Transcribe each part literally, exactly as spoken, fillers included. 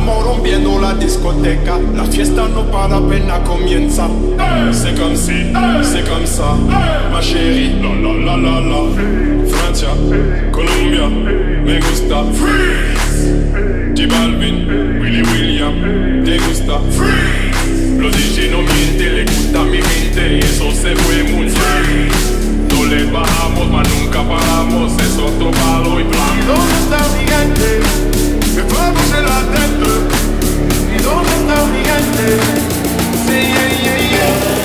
estamos rompiendo la discoteca. La fiesta no para, apenas comienza. C'est comme si, c'est comme ça, ma chérie. La la la la la. Francia, Colombia, me gusta. Freeze. J Balvin, Willy William, te gusta. Freeze. Los D J no mienten, le gusta mi mente y eso se fue muy bien. No le bajamos, mas nunca paramos, es otro palo y plan. ¿Y dónde está mi gente? Que fuego se la adentro. ¿Y dónde está mi gente? Sí, yeah, yeah, yeah.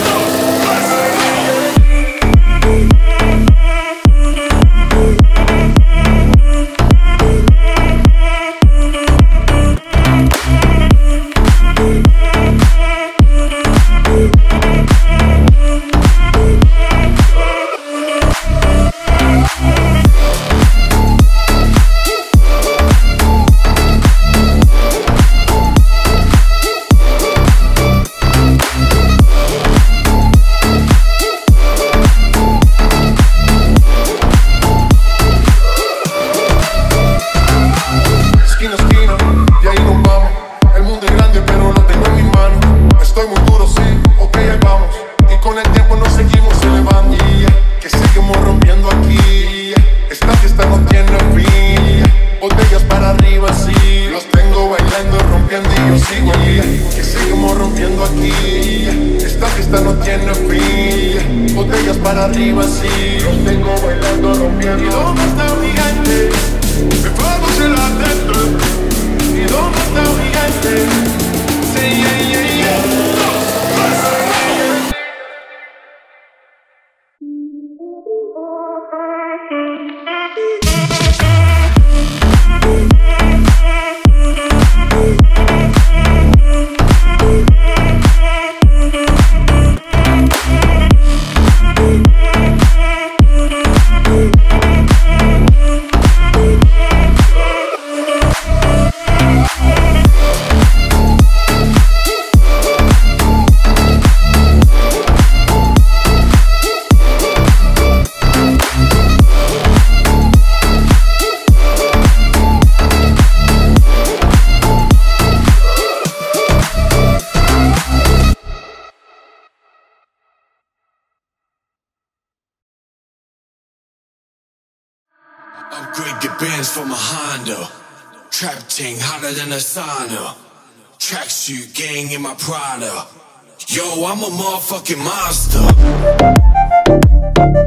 Upgrade the bands from a Honda. Trap ting hotter than a sauna. Tracksuit gang in my Prada. Yo, I'm a motherfucking monster.